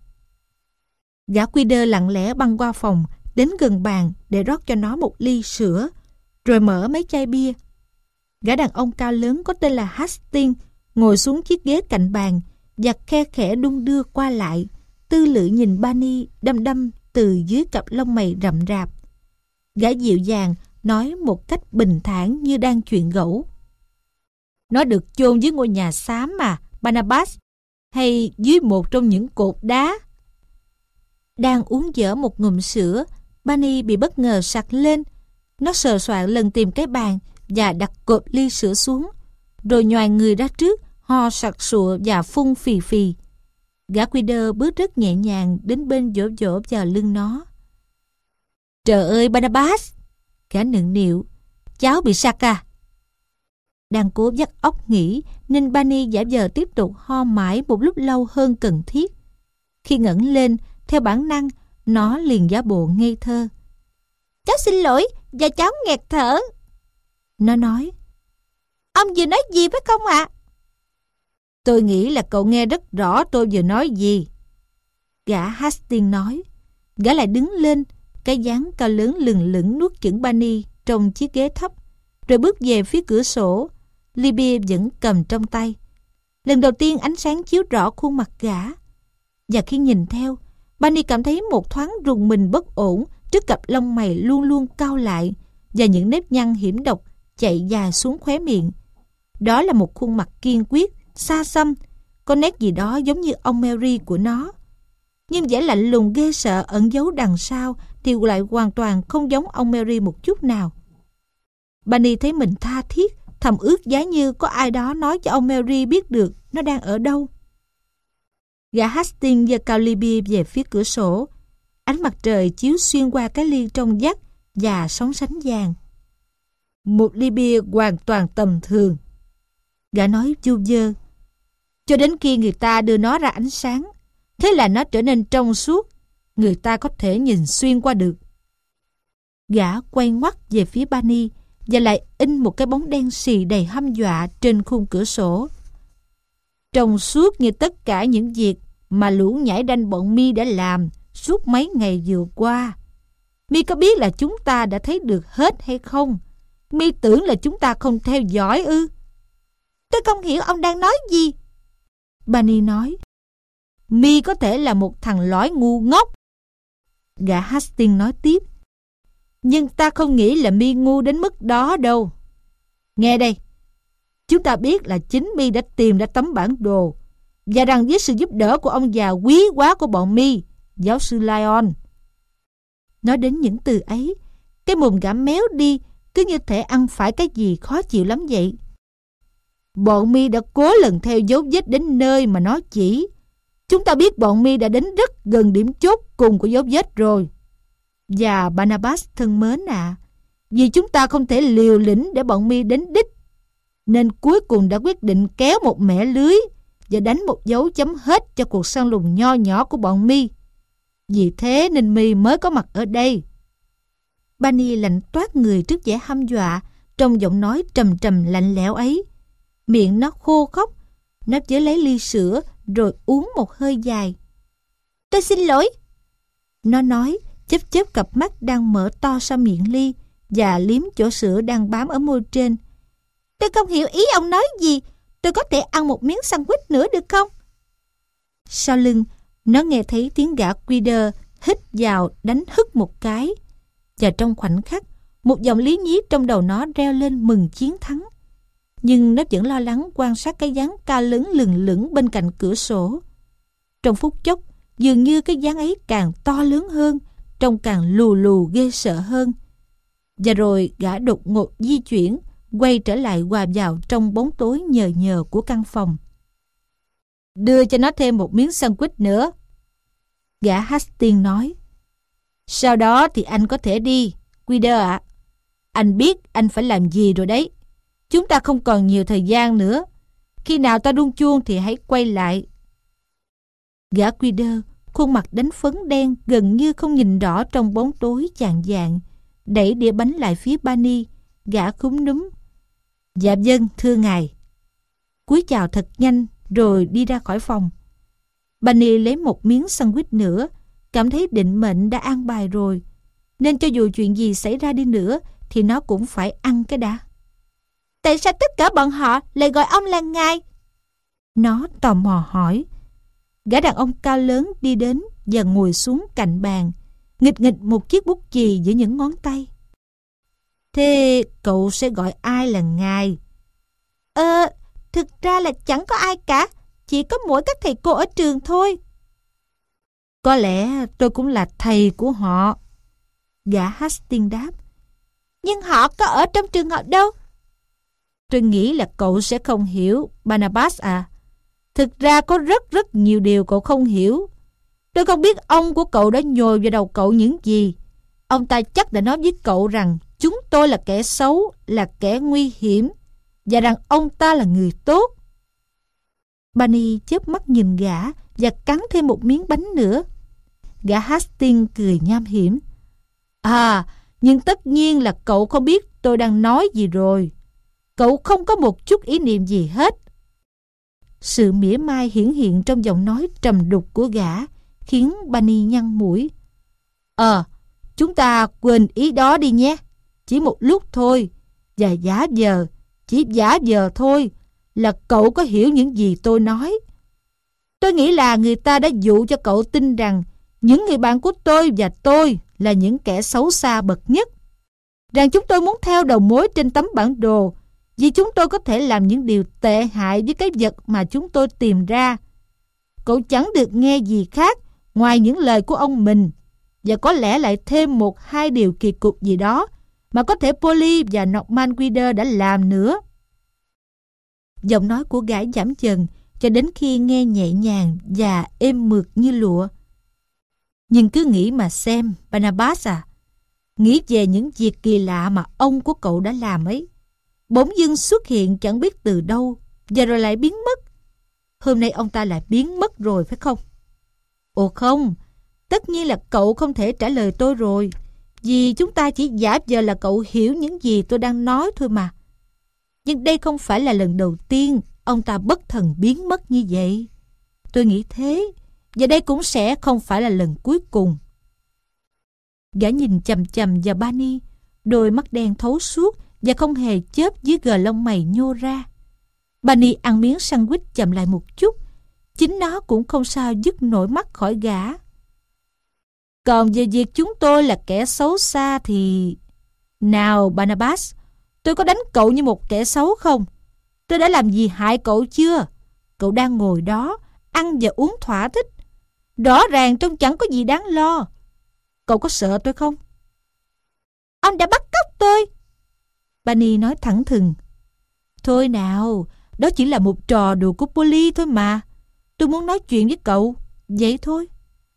Gã Guider lặng lẽ băng qua phòng, đến gần bàn để rót cho nó một ly sữa, rồi mở mấy chai bia. Gã đàn ông cao lớn có tên là Hastings ngồi xuống chiếc ghế cạnh bàn và khe khẽ đung đưa qua lại, tư lự nhìn Bunny đăm đăm từ dưới cặp lông mày rậm rạp. Gã dịu dàng nói một cách bình thản như đang chuyện gẫu. Nó được chôn dưới ngôi nhà xám mà, Barnabas, hay dưới một trong những cột đá. Đang uống dở một ngụm sữa, Bunny bị bất ngờ sặc lên. Nó sờ soạng lần tìm cái bàn và đặt cộp ly sữa xuống, rồi nhoài người ra trước, ho sặc sụa và phun phì phì. Gã Guider bước rất nhẹ nhàng đến bên vỗ vỗ vào lưng nó. Trời ơi Barnabas! Gã nựng nịu. Cháu bị sặc à? Đang cố vắt óc nghĩ, nên Bunny giả vờ tiếp tục ho mãi một lúc lâu hơn cần thiết. Khi ngẩng lên, theo bản năng, nó liền giả bộ ngây thơ. Cháu xin lỗi, và cháu nghẹt thở. Nó nói. Ông vừa nói gì phải không ạ? À? Tôi nghĩ là cậu nghe rất rõ tôi vừa nói gì. Gã Hastings nói. Gã lại đứng lên, cái dáng cao lớn lừng lững nuốt chửng Bunny trong chiếc ghế thấp, rồi bước về phía cửa sổ, ly bia vẫn cầm trong tay. Lần đầu tiên ánh sáng chiếu rõ khuôn mặt gã, và khi nhìn theo, Bunny cảm thấy một thoáng rùng mình bất ổn trước cặp lông mày luôn luôn cau lại và những nếp nhăn hiểm độc chạy dài xuống khóe miệng. Đó là một khuôn mặt kiên quyết, xa xăm, có nét gì đó giống như ông Mary của nó. Nhưng vẻ lạnh lùng ghê sợ ẩn giấu đằng sau thì lại hoàn toàn không giống ông Mary một chút nào. Bunny thấy mình tha thiết, thầm ước giá như có ai đó nói cho ông Mary biết được nó đang ở đâu. Gã Hastings giơ cao ly bia về phía cửa sổ. Ánh mặt trời chiếu xuyên qua cái ly trong vắt và sóng sánh vàng. Một ly bia hoàn toàn tầm thường, gã nói vu vơ, cho đến khi người ta đưa nó ra ánh sáng. Thế là nó trở nên trong suốt, người ta có thể nhìn xuyên qua được. Gã quay ngoắt về phía Bunny và lại in một cái bóng đen xì đầy hăm dọa trên khung cửa sổ. Trong suốt như tất cả những việc mà lũ nhãi đanh bọn mi đã làm suốt mấy ngày vừa qua. Mi có biết là chúng ta đã thấy được hết hay không? Mi tưởng là chúng ta không theo dõi ư? Tôi không hiểu ông đang nói gì. Bunny nói. Mi có thể là một thằng lói ngu ngốc. Gã Hastings nói tiếp. Nhưng ta không nghĩ là Mi ngu đến mức đó đâu. Nghe đây, chúng ta biết là chính Mi đã tìm ra tấm bản đồ, và rằng với sự giúp đỡ của ông già quý quá của bọn Mi, giáo sư Lyon. Nói đến những từ ấy, cái mồm gã méo đi, cứ như thể ăn phải cái gì khó chịu lắm vậy. Bọn Mi đã cố lần theo dấu vết đến nơi mà nó chỉ. Chúng ta biết bọn Mi đã đến rất gần điểm chốt cùng của dấu vết rồi. Và Barnabas thân mến ạ, à, vì chúng ta không thể liều lĩnh để bọn Mi đến đích, nên cuối cùng đã quyết định kéo một mẻ lưới và đánh một dấu chấm hết cho cuộc săn lùng nho nhỏ của bọn Mi. Vì thế nên Mi mới có mặt ở đây. Bunny lạnh toát người trước vẻ hăm dọa trong giọng nói trầm trầm lạnh lẽo ấy. Miệng nó khô khốc. Nó chớ lấy ly sữa rồi uống một hơi dài. Tôi xin lỗi, nó nói, chớp chớp cặp mắt đang mở to sau miệng ly và liếm chỗ sữa đang bám ở môi trên. Tôi không hiểu ý ông nói gì. Tôi có thể ăn một miếng sandwich nữa được không? Sau lưng, nó nghe thấy tiếng gã Guider hít vào đánh hức một cái. Và trong khoảnh khắc, một dòng lý nhí trong đầu nó reo lên mừng chiến thắng. Nhưng nó vẫn lo lắng quan sát cái dáng cao lớn lừng lững bên cạnh cửa sổ. Trong phút chốc, dường như cái dáng ấy càng to lớn hơn, trông càng lù lù ghê sợ hơn. Và rồi gã đột ngột di chuyển, quay trở lại hòa vào trong bóng tối nhờ nhờ của căn phòng. Đưa cho nó thêm một miếng sandwich nữa, gã Hastings nói. Sau đó thì anh có thể đi, Quider ạ. À. Anh biết anh phải làm gì rồi đấy. Chúng ta không còn nhiều thời gian nữa. Khi nào ta đung chuông thì hãy quay lại. Gã Quider, khuôn mặt đánh phấn đen gần như không nhìn rõ trong bóng tối chạng vạng, đẩy đĩa bánh lại phía Barney. Gã cúm núm. Dạ vâng, thưa ngài. Cúi chào thật nhanh rồi đi ra khỏi phòng. Barney lấy một miếng sandwich nữa, cảm thấy định mệnh đã an bài rồi, nên cho dù chuyện gì xảy ra đi nữa thì nó cũng phải ăn cái đã. Tại sao tất cả bọn họ lại gọi ông là ngài? Nó tò mò hỏi. Gã đàn ông cao lớn đi đến và ngồi xuống cạnh bàn, nghịch nghịch một chiếc bút chì giữa những ngón tay. Thế cậu sẽ gọi ai là ngài? Ờ, thực ra là chẳng có ai cả, chỉ có mỗi các thầy cô ở trường thôi. Có lẽ tôi cũng là thầy của họ, gã Hastings đáp. Nhưng họ có ở trong trường học đâu. Tôi nghĩ là cậu sẽ không hiểu, Barnabas à. Thực ra có rất rất nhiều điều cậu không hiểu. Tôi không biết ông của cậu đã nhồi vào đầu cậu những gì. Ông ta chắc đã nói với cậu rằng chúng tôi là kẻ xấu, là kẻ nguy hiểm, và rằng ông ta là người tốt. Barney chớp mắt nhìn gã và cắn thêm một miếng bánh nữa. Gã Hastings cười nham hiểm. À, nhưng tất nhiên là cậu không biết tôi đang nói gì rồi. Cậu không có một chút ý niệm gì hết. Sự mỉa mai hiển hiện trong giọng nói trầm đục của gã khiến Barney nhăn mũi. Ờ, chúng ta quên ý đó đi nhé. Chỉ một lúc thôi. Và giả vờ, chỉ giả vờ thôi là cậu có hiểu những gì tôi nói. Tôi nghĩ là người ta đã dụ cho cậu tin rằng những người bạn của tôi và tôi là những kẻ xấu xa bậc nhất. Rằng chúng tôi muốn theo đầu mối trên tấm bản đồ vì chúng tôi có thể làm những điều tệ hại với cái vật mà chúng tôi tìm ra. Cậu chẳng được nghe gì khác ngoài những lời của ông mình, và có lẽ lại thêm một hai điều kỳ cục gì đó mà có thể Polly và Norman Quider đã làm nữa. Giọng nói của gã giảm dần cho đến khi nghe nhẹ nhàng và êm mượt như lụa. Nhưng cứ nghĩ mà xem, Barnabas à. Nghĩ về những việc kỳ lạ mà ông của cậu đã làm ấy. Bỗng dưng xuất hiện chẳng biết từ đâu, và rồi lại biến mất. Hôm nay ông ta lại biến mất rồi phải không? Ồ không, tất nhiên là cậu không thể trả lời tôi rồi, vì chúng ta chỉ giả vờ là cậu hiểu những gì tôi đang nói thôi mà. Nhưng đây không phải là lần đầu tiên ông ta bất thần biến mất như vậy. Tôi nghĩ thế, và đây cũng sẽ không phải là lần cuối cùng. Gã nhìn chằm chằm vào Barney, đôi mắt đen thấu suốt và không hề chớp dưới gờ lông mày nhô ra. Barney ăn miếng sandwich chậm lại một chút, chính nó cũng không sao dứt nổi mắt khỏi gã. Còn về việc chúng tôi là kẻ xấu xa thì... Nào Barnabas, tôi có đánh cậu như một kẻ xấu không? Tôi đã làm gì hại cậu chưa? Cậu đang ngồi đó, ăn và uống thỏa thích. Rõ ràng trông chẳng có gì đáng lo. Cậu có sợ tôi không? Ông đã bắt cóc tôi, Barney nói thẳng thừng. Thôi nào, đó chỉ là một trò đùa của Polly thôi mà. Tôi muốn nói chuyện với cậu, vậy thôi.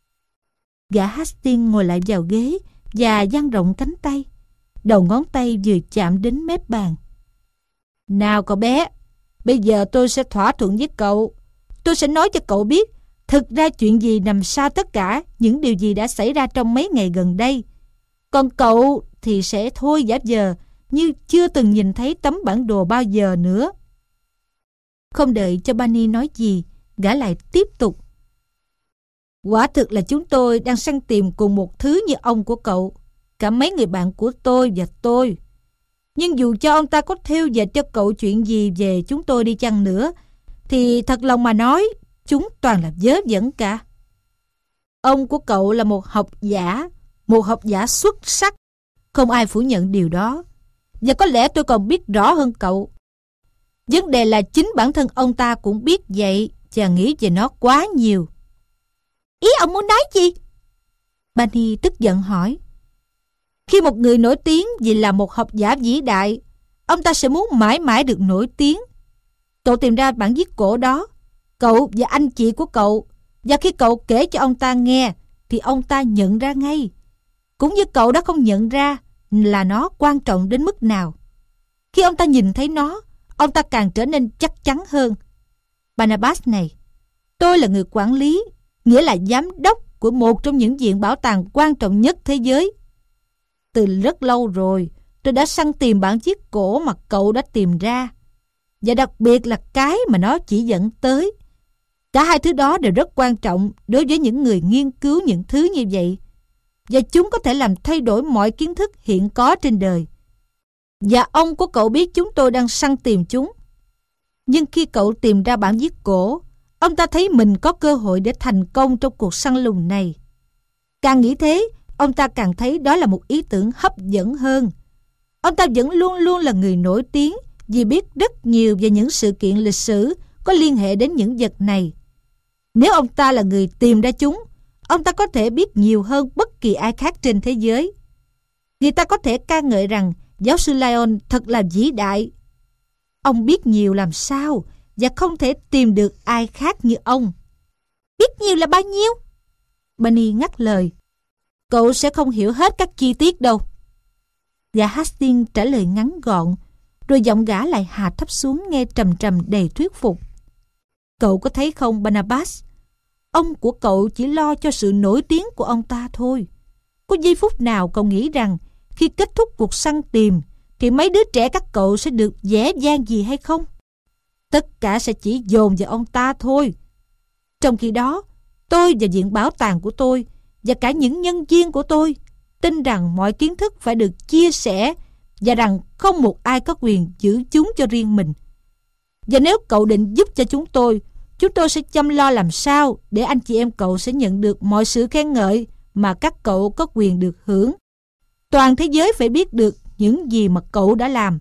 Gã Hastings ngồi lại vào ghế và dang rộng cánh tay. Đầu ngón tay vừa chạm đến mép bàn. Nào cậu bé, bây giờ tôi sẽ thỏa thuận với cậu. Tôi sẽ nói cho cậu biết thực ra chuyện gì nằm sau tất cả những điều gì đã xảy ra trong mấy ngày gần đây. Còn cậu thì sẽ thôi giả vờ như chưa từng nhìn thấy tấm bản đồ bao giờ nữa. Không đợi cho Barney nói gì, gã lại tiếp tục. Quả thực là chúng tôi đang săn tìm cùng một thứ như ông của cậu, cả mấy người bạn của tôi và tôi. Nhưng dù cho ông ta có thêu dệt cho cậu chuyện gì về chúng tôi đi chăng nữa, thì thật lòng mà nói, chúng toàn là vớ vẩn cả. Ông của cậu là một học giả, một học giả xuất sắc. Không ai phủ nhận điều đó. Và có lẽ tôi còn biết rõ hơn cậu. Vấn đề là chính bản thân ông ta cũng biết vậy và nghĩ về nó quá nhiều. Ý ông muốn nói gì? Bunny tức giận hỏi. Khi một người nổi tiếng vì là một học giả vĩ đại, ông ta sẽ muốn mãi mãi được nổi tiếng. Cậu tìm ra bản viết cổ đó, cậu và anh chị của cậu, và khi cậu kể cho ông ta nghe thì ông ta nhận ra ngay. Cũng như cậu đã không nhận ra là nó quan trọng đến mức nào. Khi ông ta nhìn thấy nó, ông ta càng trở nên chắc chắn hơn. Barnabas này, tôi là người quản lý, nghĩa là giám đốc của một trong những viện bảo tàng quan trọng nhất thế giới. Từ rất lâu rồi, tôi đã săn tìm bản viết cổ mà cậu đã tìm ra. Và đặc biệt là cái mà nó chỉ dẫn tới. Cả hai thứ đó đều rất quan trọng đối với những người nghiên cứu những thứ như vậy. Và chúng có thể làm thay đổi mọi kiến thức hiện có trên đời. Và ông của cậu biết chúng tôi đang săn tìm chúng. Nhưng khi cậu tìm ra bản viết cổ, ông ta thấy mình có cơ hội để thành công trong cuộc săn lùng này. Càng nghĩ thế, ông ta càng thấy đó là một ý tưởng hấp dẫn hơn. Ông ta vẫn luôn luôn là người nổi tiếng vì biết rất nhiều về những sự kiện lịch sử có liên hệ đến những vật này. Nếu ông ta là người tìm ra chúng, ông ta có thể biết nhiều hơn bất kỳ ai khác trên thế giới. Người ta có thể ca ngợi rằng giáo sư Lyon thật là vĩ đại. Ông biết nhiều làm sao và không thể tìm được ai khác như ông. Biết nhiều là bao nhiêu? Bunny ngắt lời. Cậu sẽ không hiểu hết các chi tiết đâu. Gã Hastings trả lời ngắn gọn, rồi giọng gã lại hạ thấp xuống nghe trầm trầm đầy thuyết phục. Cậu có thấy không Barnabas? Ông của cậu chỉ lo cho sự nổi tiếng của ông ta thôi. Có giây phút nào cậu nghĩ rằng khi kết thúc cuộc săn tìm thì mấy đứa trẻ các cậu sẽ được dễ dàng gì hay không? Tất cả sẽ chỉ dồn vào ông ta thôi. Trong khi đó, tôi và viện bảo tàng của tôi và cả những nhân viên của tôi tin rằng mọi kiến thức phải được chia sẻ và rằng không một ai có quyền giữ chúng cho riêng mình. Và nếu cậu định giúp cho chúng tôi, chúng tôi sẽ chăm lo làm sao để anh chị em cậu sẽ nhận được mọi sự khen ngợi mà các cậu có quyền được hưởng. Toàn thế giới phải biết được những gì mà cậu đã làm.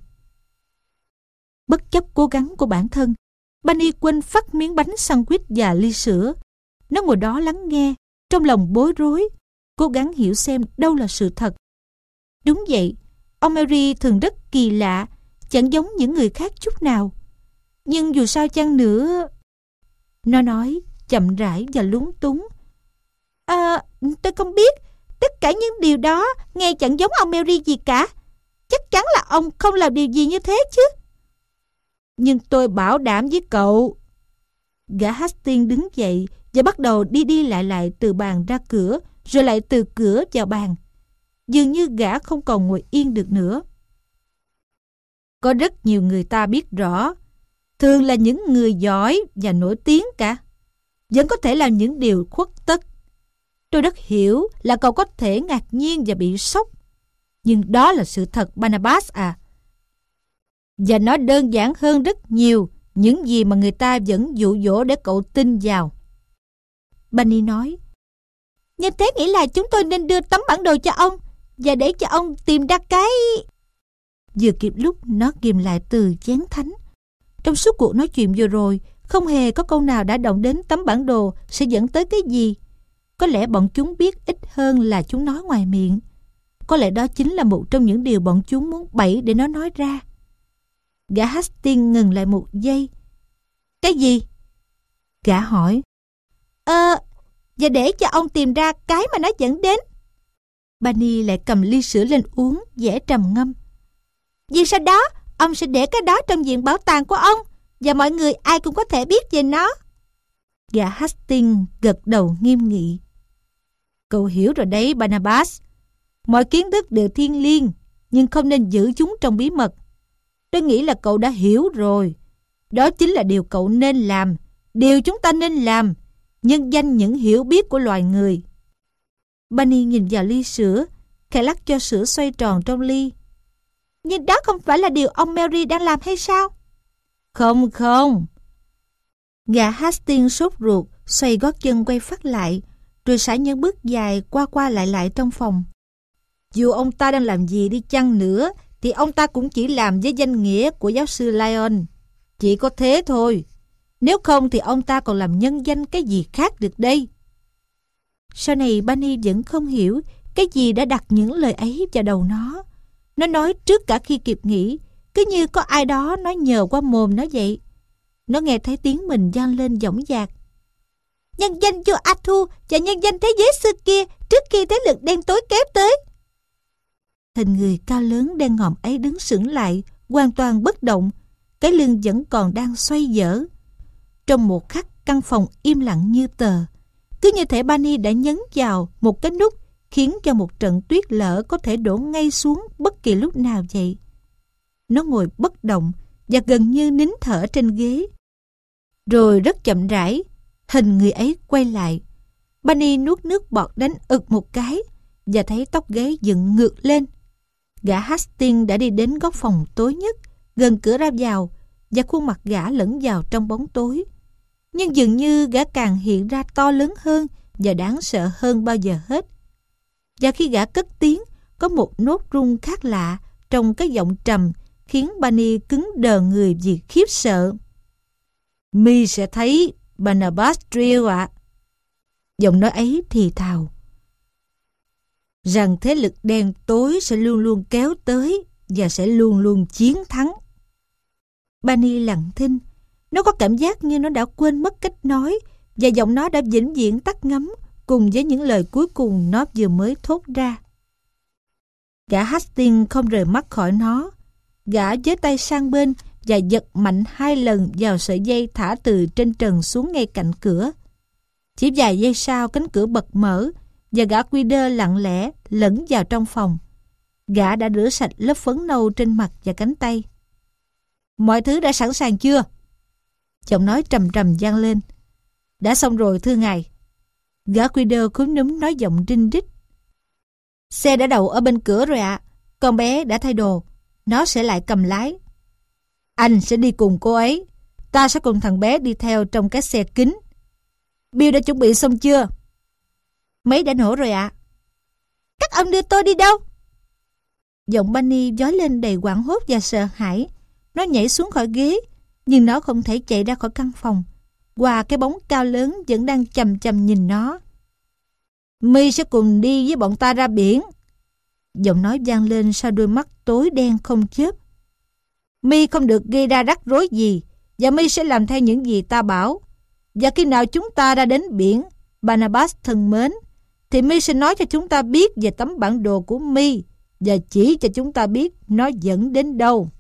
Bất chấp cố gắng của bản thân, Bunny quên phát miếng bánh sandwich và ly sữa. Nó ngồi đó lắng nghe, trong lòng bối rối, cố gắng hiểu xem đâu là sự thật. Đúng vậy, ông Mary thường rất kỳ lạ, chẳng giống những người khác chút nào. Nhưng dù sao chăng nữa... Nó nói chậm rãi và lúng túng. À, tôi không biết. Tất cả những điều đó nghe chẳng giống ông Mary gì cả. Chắc chắn là ông không làm điều gì như thế chứ. Nhưng tôi bảo đảm với cậu. Gã Hastings đứng dậy và bắt đầu đi đi lại lại từ bàn ra cửa, rồi lại từ cửa vào bàn. Dường như gã không còn ngồi yên được nữa. Có rất nhiều người ta biết rõ, thường là những người giỏi và nổi tiếng cả, vẫn có thể làm những điều khuất tất. Tôi rất hiểu là cậu có thể ngạc nhiên và bị sốc, nhưng đó là sự thật Barnabas à. Và nó đơn giản hơn rất nhiều những gì mà người ta vẫn dụ dỗ để cậu tin vào. Bunny nói, như thế nghĩ là chúng tôi nên đưa tấm bản đồ cho ông và để cho ông tìm ra cái... Vừa kịp lúc nó ghim lại từ chén thánh. Trong suốt cuộc nói chuyện vừa rồi, không hề có câu nào đã động đến tấm bản đồ sẽ dẫn tới cái gì. Có lẽ bọn chúng biết ít hơn là chúng nói ngoài miệng. Có lẽ đó chính là một trong những điều bọn chúng muốn bẫy để nó nói ra. Gã Hastings ngừng lại một giây. Cái gì? Gã hỏi. Ờ, và để cho ông tìm ra cái mà nó dẫn đến. Bunny lại cầm ly sữa lên uống, vẻ trầm ngâm. Vì sau đó, ông sẽ để cái đó trong viện bảo tàng của ông, và mọi người ai cũng có thể biết về nó. Gã Hastings gật đầu nghiêm nghị. Cậu hiểu rồi đấy Barnabas. Mọi kiến thức đều thiêng liêng, nhưng không nên giữ chúng trong bí mật. Tôi nghĩ là cậu đã hiểu rồi. Đó chính là điều cậu nên làm, điều chúng ta nên làm, nhân danh những hiểu biết của loài người. Bunny nhìn vào ly sữa, khẽ lắc cho sữa xoay tròn trong ly. Nhưng đó không phải là điều ông Mary đang làm hay sao? Không không. Gã Hastings sốt ruột, xoay gót chân quay phát lại, rồi sải những bước dài qua qua lại lại trong phòng. Dù ông ta đang làm gì đi chăng nữa, thì ông ta cũng chỉ làm với danh nghĩa của giáo sư Lyon. Chỉ có thế thôi. Nếu không thì ông ta còn làm nhân danh cái gì khác được đây. Sau này Bunny vẫn không hiểu cái gì đã đặt những lời ấy vào đầu nó. Nó nói trước cả khi kịp nghĩ, cứ như có ai đó nói nhờ qua mồm nó vậy. Nó nghe thấy tiếng mình vang lên dõng dạc. Nhân danh vua Arthur và nhân danh thế giới xưa kia trước khi thế lực đen tối kéo tới. Hình người cao lớn đen ngòm ấy đứng sững lại, hoàn toàn bất động. Cái lưng vẫn còn đang xoay dở. Trong một khắc, căn phòng im lặng như tờ. Cứ như thể Bunny đã nhấn vào một cái nút khiến cho một trận tuyết lở có thể đổ ngay xuống bất kỳ lúc nào vậy. Nó ngồi bất động và gần như nín thở trên ghế. Rồi rất chậm rãi, hình người ấy quay lại. Bunny nuốt nước bọt đánh ực một cái và thấy tóc gáy dựng ngược lên. Gã Hastings đã đi đến góc phòng tối nhất, gần cửa ra vào, và khuôn mặt gã lẫn vào trong bóng tối. Nhưng dường như gã càng hiện ra to lớn hơn và đáng sợ hơn bao giờ hết. Và khi gã cất tiếng, có một nốt rung khác lạ trong cái giọng trầm khiến Bunny cứng đờ người vì khiếp sợ. Mi sẽ thấy Barnabas Drill ạ. À. Giọng nói ấy thì thào. Rằng thế lực đen tối sẽ luôn luôn kéo tới và sẽ luôn luôn chiến thắng. Bunny lặng thinh. Nó có cảm giác như nó đã quên mất cách nói và giọng nó đã vĩnh viễn tắt ngấm cùng với những lời cuối cùng nó vừa mới thốt ra. Gã Hastings không rời mắt khỏi nó. Gã giơ tay sang bên và giật mạnh hai lần vào sợi dây thả từ trên trần xuống ngay cạnh cửa. Chỉ vài giây sau, cánh cửa bật mở và gã Quider lặng lẽ lẫn vào trong phòng. Gã đã rửa sạch lớp phấn nâu trên mặt và cánh tay. Mọi thứ đã sẵn sàng chưa? Giọng nói trầm trầm vang lên. Đã xong rồi thưa ngài. Gã Quider cúi núm nói giọng rinh rít. Xe đã đậu ở bên cửa rồi ạ. À. Con bé đã thay đồ. Nó sẽ lại cầm lái. Anh sẽ đi cùng cô ấy. Ta sẽ cùng thằng bé đi theo trong cái xe kính. Bill đã chuẩn bị xong chưa? Máy đã nổ rồi ạ. À. Các ông đưa tôi đi đâu? Giọng Bunny dối lên đầy hoảng hốt và sợ hãi. Nó nhảy xuống khỏi ghế, nhưng nó không thể chạy ra khỏi căn phòng. Qua cái bóng cao lớn vẫn đang chằm chằm nhìn nó. Mi sẽ cùng đi với bọn ta ra biển. Giọng nói vang lên sau đôi mắt tối đen không chớp. Mi không được gây ra rắc rối gì, và Mi sẽ làm theo những gì ta bảo. Và khi nào chúng ta ra đến biển, Barnabas thân mến, thì Mi sẽ nói cho chúng ta biết về tấm bản đồ của Mi và chỉ cho chúng ta biết nó dẫn đến đâu.